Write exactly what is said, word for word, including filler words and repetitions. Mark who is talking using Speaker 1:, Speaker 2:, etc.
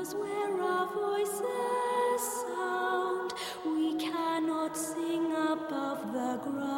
Speaker 1: where our voices sound. We cannot sing above the ground.